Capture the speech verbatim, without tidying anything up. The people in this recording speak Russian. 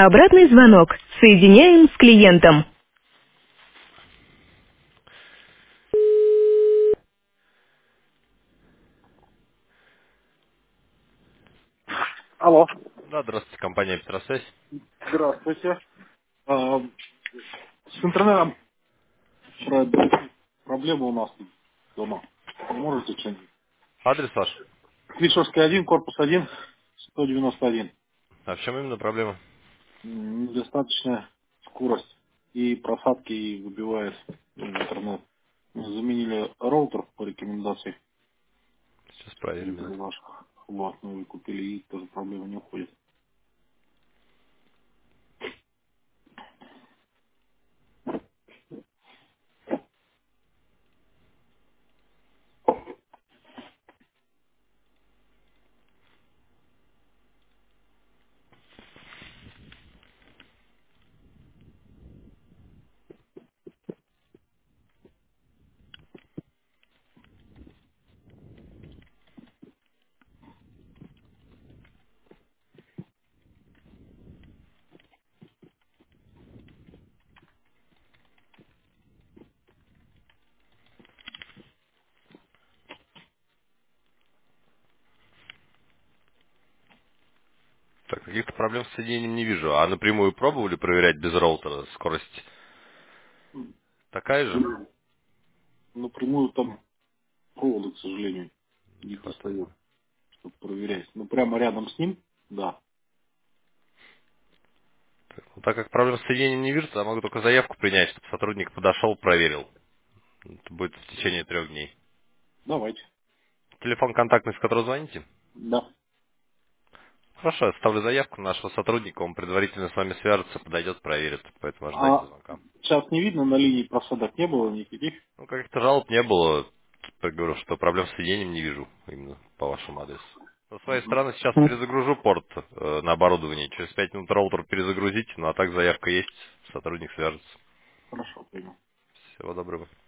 Обратный звонок. Соединяем с клиентом. Алло, Да, здравствуйте, компания Петросвязь. здравствуйте. А, с интернетом про- проблема у нас тут дома. Можете что-нибудь? Адрес ваш? Клишевская один, корпус один, сто девяносто один. А в чем именно проблема? М, Недостаточная скорость и просадки и выбивает в интернет. Заменили роутер по рекомендации Сейчас проверим. Минутку. ваших. Вот, ну и купили, и тоже проблема не уходит. Так, каких-то проблем с соединением не вижу. А напрямую пробовали проверять без роутера? Скорость такая же? Напрямую там провода, к сожалению, Не не хватает. достает, чтобы проверять. Ну, прямо рядом с ним, да. Ну, так как проблем с соединением не вижу, то я могу только заявку принять, чтобы сотрудник подошел, проверил. Это будет в течение трех дней. Давайте. Телефон контактный, с которого звоните? Да. Хорошо, я ставлю заявку на нашего сотрудника, он предварительно с вами свяжется, подойдет, проверит, поэтому ожидайте А звонка. сейчас не видно, на линии просадок не было никаких. Ну, каких-то жалоб не было. Я говорю, что проблем с соединением не вижу именно по вашему адресу. Со своей Мгм. стороны сейчас перезагружу порт э, на оборудование. Через пять минут роутер перезагрузите, ну а так заявка есть, сотрудник свяжется. Хорошо, понял. Всего доброго.